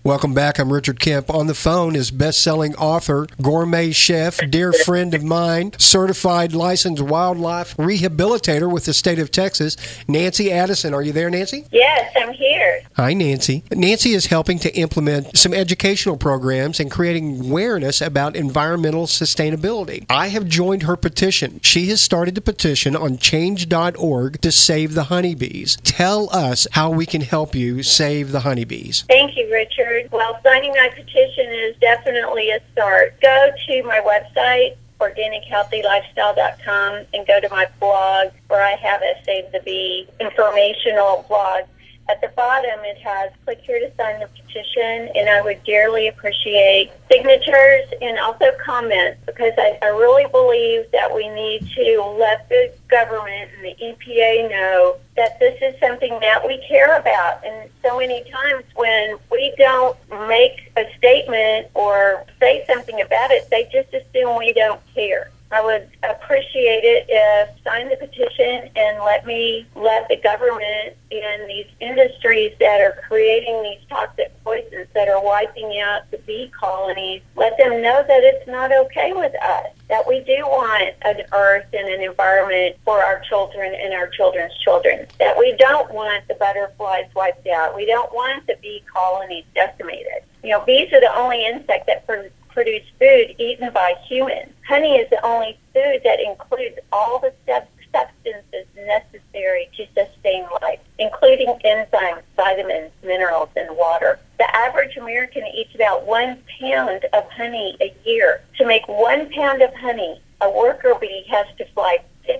Welcome back. I'm Richard Kemp. On the phone is best-selling author, gourmet chef, dear friend of mine, certified licensed wildlife rehabilitator with the state of Texas, Nancy Addison. Are you there, Nancy? Yes, I'm here. Hi, Nancy. Nancy is helping to implement some educational programs and creating awareness about environmental sustainability. I have joined her petition. She has started a petition on change.org to save the honeybees. Tell us how we can help you save the honeybees. Thank you, Richard. Well, signing my petition is definitely a start. Go to my website, organichealthylifestyle.com, and go to my blog where I have a Save the Bee informational blog. At the bottom, it has click here to sign the petition, and I would dearly appreciate signatures and also comments, because I really believe that we need to let the government and the EPA know that this is something that we care about. And so many times when we don't make a statement or say something about it, they just assume we don't care. I would appreciate it if sign the petition and let the government and these industries that are creating these toxic poisons that are wiping out the bee colonies, let them know that it's not okay with us, that we do want an earth and an environment for our children and our children's children, that we don't want the butterflies wiped out, we don't want the bee colonies decimated. Bees are the only insect that produce food eaten by humans. Honey is the only food that includes all the substances necessary to sustain life, including enzymes, vitamins, minerals, and water. The average American eats about 1 pound of honey a year. To make 1 pound of honey, a worker bee has to fly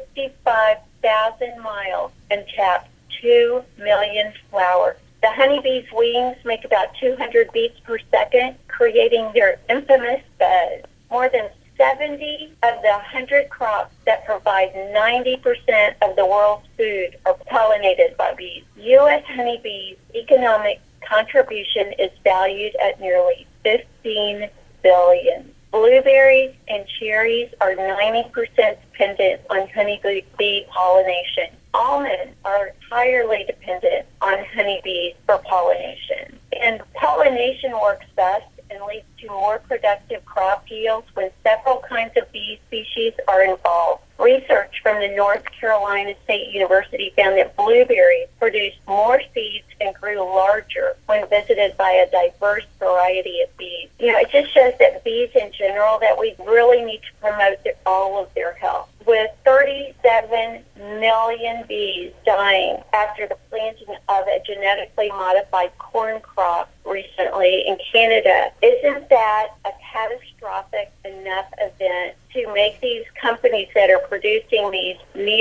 55,000 miles and tap 2 million flowers. The honeybee's wings make about 200 beats per second, creating their infamous buzz. More than 70 of the 100 crops that provide 90% of the world's food are pollinated by bees. U.S. honeybees' economic contribution is valued at nearly $15 billion. Blueberries and cherries are 90% dependent on honeybee pollination. Almonds are entirely dependent on honeybees for pollination. And pollination works best and leads to more productive crop yields when several kinds of bee species are involved. Research from the North Carolina State University found that blueberries produced more seeds and grew larger when visited by a diverse variety of bees. It just shows that bees in general, that we really need to promote all of their health. With 37 million bees dying after the planting of a genetically modified corn crop recently in Canada, isn't that a catastrophic enough event to make these companies that are producing these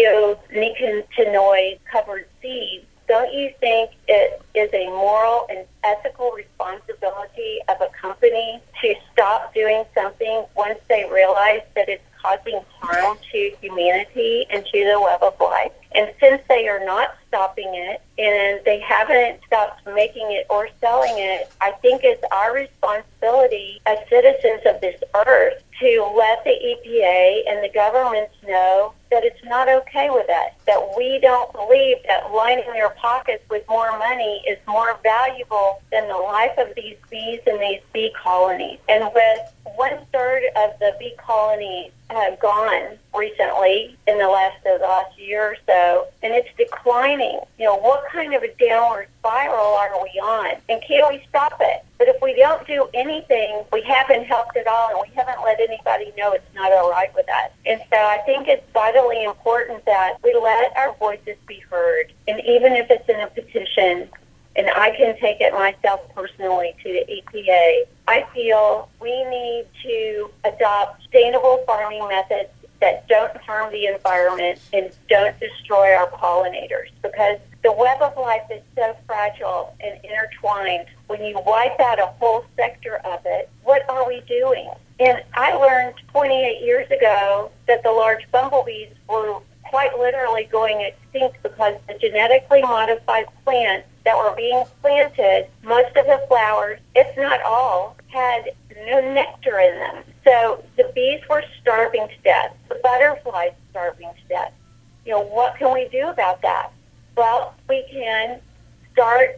neonicotinoid-covered seeds? Don't you think it is a moral and ethical responsibility of a company to stop doing something once they realize that it's causing harm to humanity and to the web of life? And since they are not stopping it, and they haven't stopped making it or selling it, I think it's our responsibility as citizens of this earth to let the EPA and the governments know that it's not okay with us, that we don't believe that lining their pockets with more money is more valuable than the life of these bees and these bee colonies. And with 1/3 of the bee colonies gone recently in the last year or so, and it's declining, what kind of a downward spiral are we on? And can we stop it? But if we don't do anything, we haven't helped at all, and we haven't let anybody know it's not all right with us. And so I think it's vitally important that we let our voices be heard. And even if it's in a petition, and I can take it myself personally to the EPA, I feel we need to adopt sustainable farming methods that don't harm the environment and don't destroy our pollinators, because the web of life is so fragile and intertwined. When you wipe out a whole sector of it, what are we doing? And I learned 28 years ago that the large bumblebees were quite literally going extinct because the genetically modified plants that were being planted, most of the flowers, if not all, had no nectar in them. So the bees were starving to death. The butterflies starving to death. What can we do about that? Well, we can start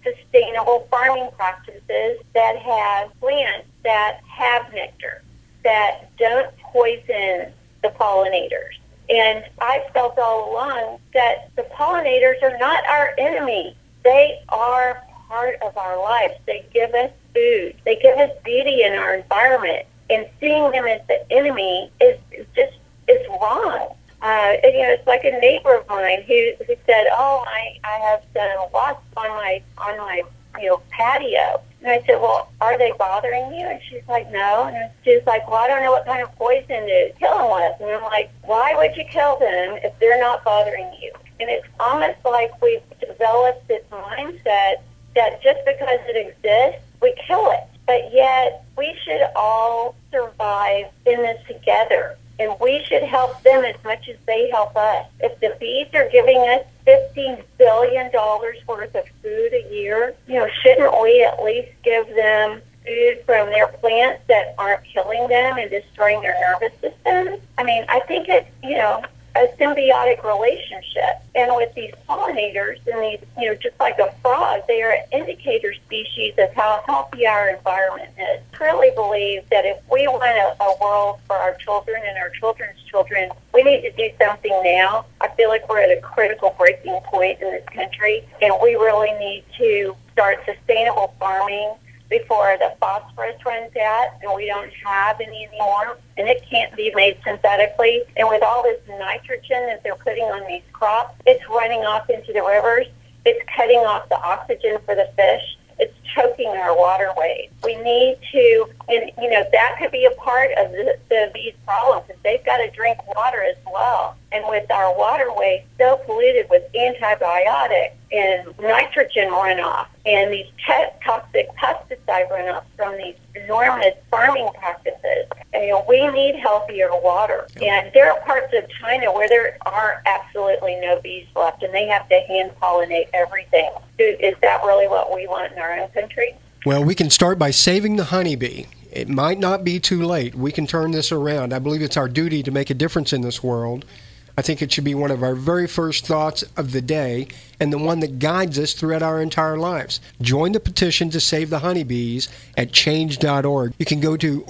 sustainable farming practices that have plants that have nectar, that don't poison the pollinators. And I've felt all along that the pollinators are not our enemy. They are part of our lives. They give us food. They give us beauty in our environment. And seeing them as the enemy is wrong. It's like a neighbor of mine who said, "Oh, I have some wasps on my patio." And I said, "Well, are they bothering you?" And she's like, "No." And she's like, "Well, I don't know what kind of poison to kill them with." And I'm like, "Why would you kill them if they're not bothering you?" And it's almost like we've developed this mindset that just because it exists, we kill it. But yet, we should all survive in this together. And we should help them as much as they help us. If the bees are giving us $15 billion worth of food a year, shouldn't we at least give them food from their plants that aren't killing them and destroying their nervous system? I mean, I think it's, a symbiotic relationship. And with these pollinators and these, just like a frog, they are an indicator species of how healthy our environment is. I truly believe that if we want a world for our children and our children's children, we need to do something now. I feel like we're at a critical breaking point in this country, and we really need to start sustainable farming before the phosphorus runs out and we don't have any anymore, and it can't be made synthetically. And with all this nitrogen that they're putting on these crops, it's running off into the rivers. It's cutting off the oxygen for the fish. It's choking our waterways. We need to, and that could be a part of these problems, because they've got to drink water as well. And with our waterways so polluted with antibiotics and nitrogen runoff and these toxic pesticide runoff from these enormous farming practices, we need healthier water. And there are parts of China where there are absolutely no bees left, and they have to hand pollinate everything. Is that really what we want in our own country? Well, we can start by saving the honeybee. It might not be too late. We can turn this around. I believe it's our duty to make a difference in this world. I think it should be one of our very first thoughts of the day and the one that guides us throughout our entire lives. Join the petition to save the honeybees at change.org. You can go to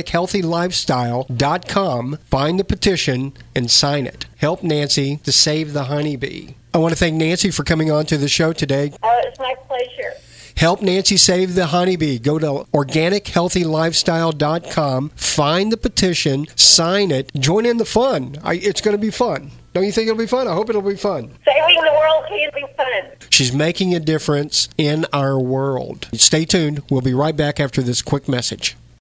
organichealthylifestyle.com, find the petition, and sign it. Help Nancy to save the honeybee. I want to thank Nancy for coming on to the show today. It's my pleasure. Help Nancy save the honeybee. Go to organichealthylifestyle.com, find the petition, sign it, join in the fun. It's going to be fun. Don't you think it'll be fun? I hope it'll be fun. Saving the world can be fun. She's making a difference in our world. Stay tuned. We'll be right back after this quick message.